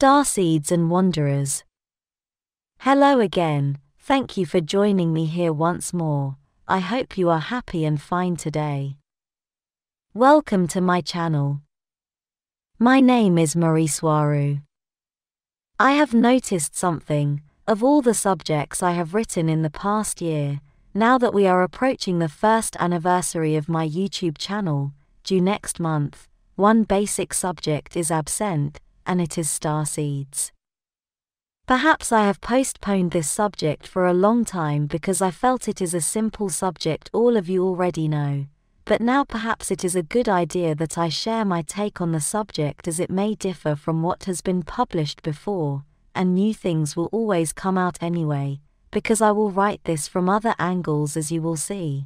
Starseeds and Wanderers. Hello again, thank you for joining me here once more. I hope you are happy and fine today. Welcome to my channel. My name is Marie Soirou. I have noticed something. Of all the subjects I have written in the past year, now that we are approaching the first anniversary of my YouTube channel, due next month, one basic subject is absent, and it is starseeds. Perhaps I have postponed this subject for a long time because I felt it is a simple subject all of you already know, but now perhaps it is a good idea that I share my take on the subject, as it may differ from what has been published before, and new things will always come out anyway, because I will write this from other angles, as you will see.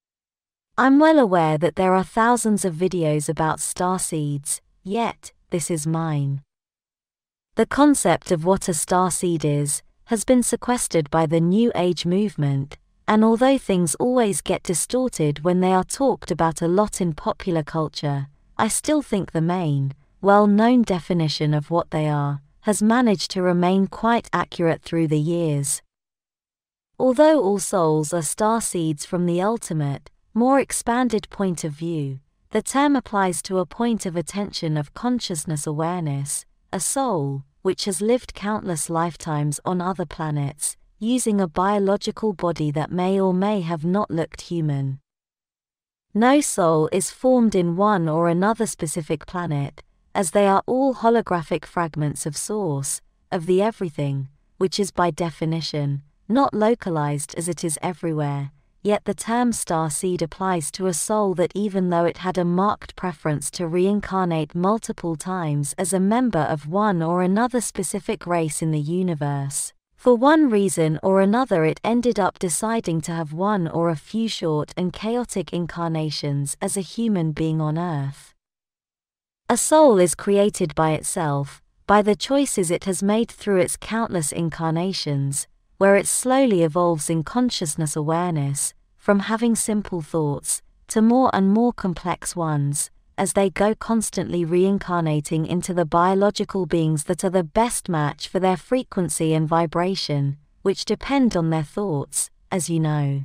I'm well aware that there are thousands of videos about starseeds, yet this is mine. The concept of what a starseed is has been sequestered by the New Age movement, and although things always get distorted when they are talked about a lot in popular culture, I still think the main, well-known definition of what they are has managed to remain quite accurate through the years. Although all souls are starseeds from the ultimate, more expanded point of view, the term applies to a point of attention of consciousness awareness, a soul, which has lived countless lifetimes on other planets, using a biological body that may or may have not looked human. No soul is formed in one or another specific planet, as they are all holographic fragments of source, of the everything, which is by definition not localized as it is everywhere. Yet the term starseed applies to a soul that, even though it had a marked preference to reincarnate multiple times as a member of one or another specific race in the universe, for one reason or another it ended up deciding to have one or a few short and chaotic incarnations as a human being on Earth. A soul is created by itself, by the choices it has made through its countless incarnations, where it slowly evolves in consciousness awareness, from having simple thoughts to more and more complex ones, as they go constantly reincarnating into the biological beings that are the best match for their frequency and vibration, which depend on their thoughts, as you know.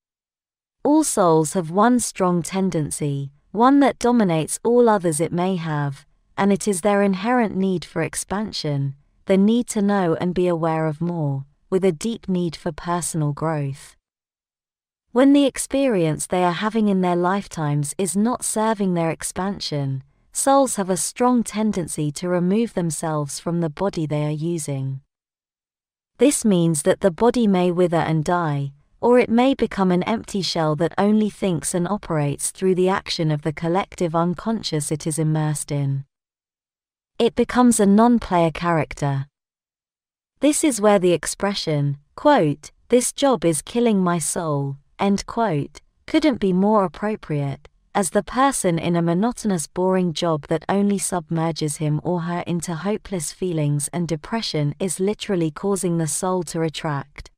All souls have one strong tendency, one that dominates all others it may have, and it is their inherent need for expansion, the need to know and be aware of more, with a deep need for personal growth. When the experience they are having in their lifetimes is not serving their expansion, souls have a strong tendency to remove themselves from the body they are using. This means that the body may wither and die, or it may become an empty shell that only thinks and operates through the action of the collective unconscious it is immersed in. It becomes a non-player character. This is where the expression, quote, "this job is killing my soul," end quote, couldn't be more appropriate, as the person in a monotonous, boring job that only submerges him or her into hopeless feelings and depression is literally causing the soul to retract.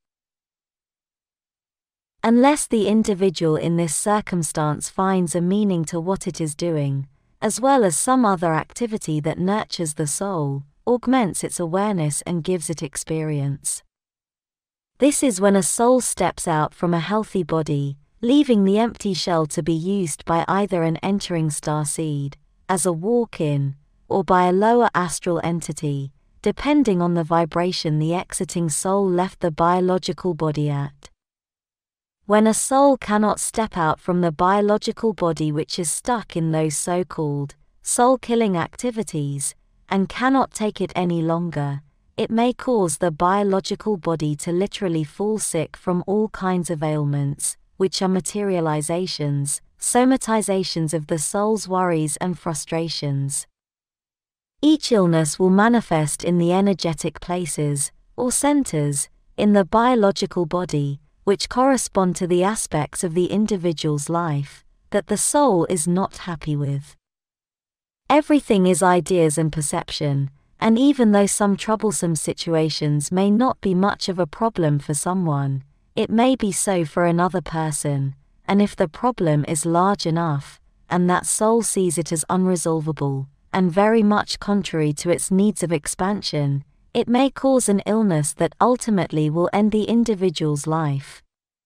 Unless the individual in this circumstance finds a meaning to what it is doing, as well as some other activity that nurtures the soul, augments its awareness and gives it experience. This is when a soul steps out from a healthy body, leaving the empty shell to be used by either an entering starseed, as a walk-in, or by a lower astral entity, depending on the vibration the exiting soul left the biological body at. When a soul cannot step out from the biological body which is stuck in those so-called soul-killing activities, and cannot take it any longer, it may cause the biological body to literally fall sick from all kinds of ailments, which are materializations, somatizations of the soul's worries and frustrations. Each illness will manifest in the energetic places, or centers, in the biological body, which correspond to the aspects of the individual's life that the soul is not happy with. Everything is ideas and perception, and even though some troublesome situations may not be much of a problem for someone, it may be so for another person, and if the problem is large enough, and that soul sees it as unresolvable, and very much contrary to its needs of expansion, it may cause an illness that ultimately will end the individual's life.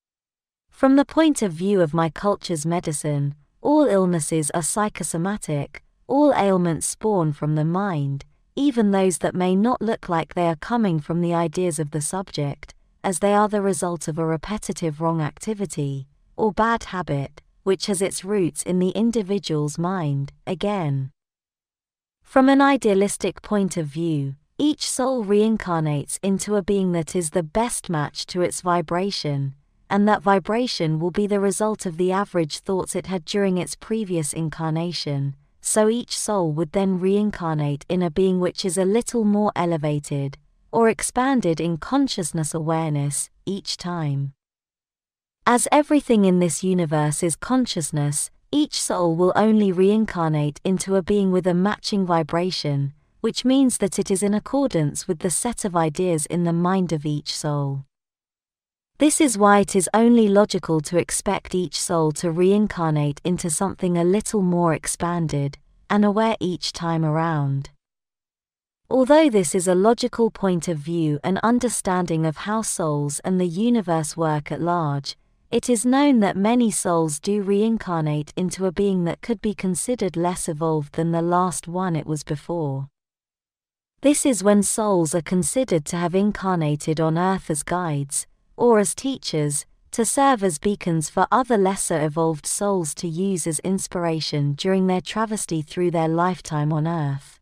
From the point of view of my culture's medicine, all illnesses are psychosomatic, all ailments spawn from the mind, even those that may not look like they are coming from the ideas of the subject, as they are the result of a repetitive wrong activity, or bad habit, which has its roots in the individual's mind, again. From an idealistic point of view, each soul reincarnates into a being that is the best match to its vibration, and that vibration will be the result of the average thoughts it had during its previous incarnation, so each soul would then reincarnate in a being which is a little more elevated, or expanded in consciousness awareness, each time. As everything in this universe is consciousness, each soul will only reincarnate into a being with a matching vibration, which means that it is in accordance with the set of ideas in the mind of each soul. This is why it is only logical to expect each soul to reincarnate into something a little more expanded and aware each time around. Although this is a logical point of view and understanding of how souls and the universe work at large, it is known that many souls do reincarnate into a being that could be considered less evolved than the last one it was before. This is when souls are considered to have incarnated on earth as guides, or as teachers, to serve as beacons for other lesser evolved souls to use as inspiration during their travesty through their lifetime on earth.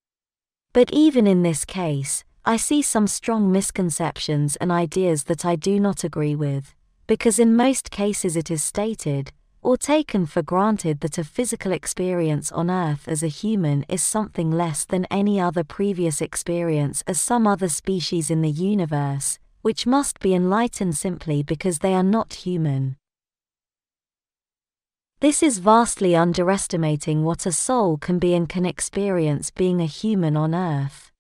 But even in this case, I see some strong misconceptions and ideas that I do not agree with, because in most cases it is stated, or taken for granted that a physical experience on earth as a human is something less than any other previous experience as some other species in the universe, which must be enlightened simply because they are not human. This is vastly underestimating what a soul can be and can experience being a human on earth.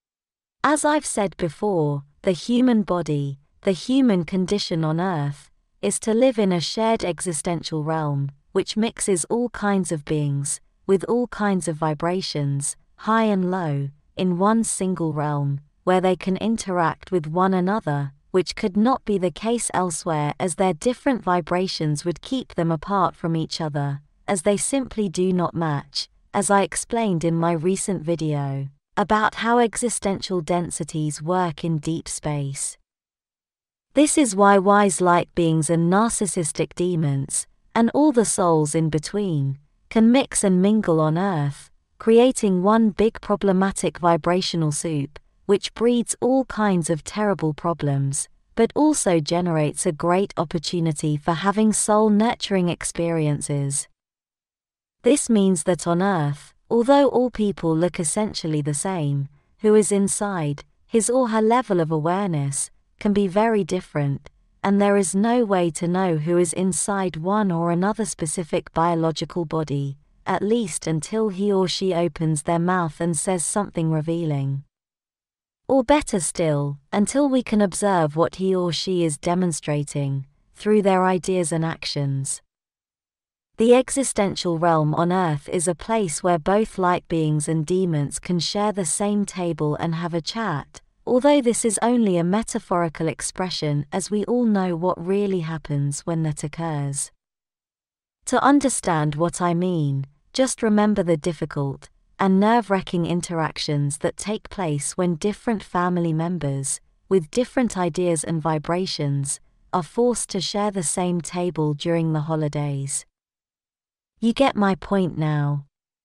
As I've said before, the human body, the human condition on earth, is to live in a shared existential realm, which mixes all kinds of beings, with all kinds of vibrations, high and low, in one single realm, where they can interact with one another, which could not be the case elsewhere, as their different vibrations would keep them apart from each other, as they simply do not match, as I explained in my recent video about how existential densities work in deep space. This is why wise light beings and narcissistic demons, and all the souls in between, can mix and mingle on earth, creating one big problematic vibrational soup, which breeds all kinds of terrible problems, but also generates a great opportunity for having soul-nurturing experiences. This means that on earth, although all people look essentially the same, who is inside, his or her level of awareness, can be very different, and there is no way to know who is inside one or another specific biological body, at least until he or she opens their mouth and says something revealing. Or better still, until we can observe what he or she is demonstrating, through their ideas and actions. The existential realm on earth is a place where both light beings and demons can share the same table and have a chat, although this is only a metaphorical expression, as we all know what really happens when that occurs. To understand what I mean, just remember the difficult and nerve-wracking interactions that take place when different family members, with different ideas and vibrations, are forced to share the same table during the holidays. You get my point now.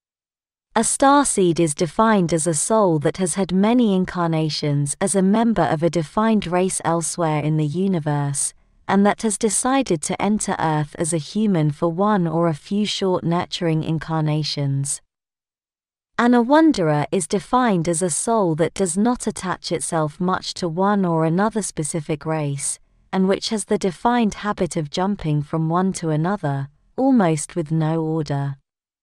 A starseed is defined as a soul that has had many incarnations as a member of a defined race elsewhere in the universe, and that has decided to enter Earth as a human for one or a few short nurturing incarnations. And a wanderer is defined as a soul that does not attach itself much to one or another specific race, and which has the defined habit of jumping from one to another, almost with no order.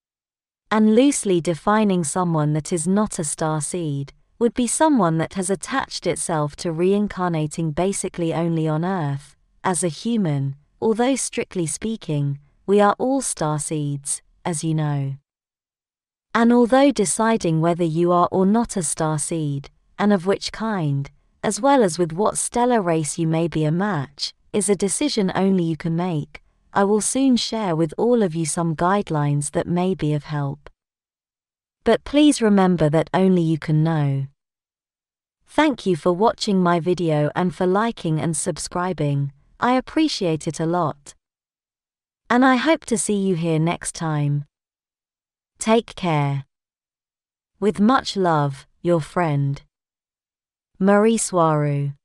And loosely defining someone that is not a starseed, would be someone that has attached itself to reincarnating basically only on Earth, as a human, although strictly speaking, we are all starseeds, as you know. And although deciding whether you are or not a starseed, and of which kind, as well as with what stellar race you may be a match, is a decision only you can make, I will soon share with all of you some guidelines that may be of help. But please remember that only you can know. Thank you for watching my video and for liking and subscribing. I appreciate it a lot. And I hope to see you here next time. Take care. With much love, your friend, Marie Soirou.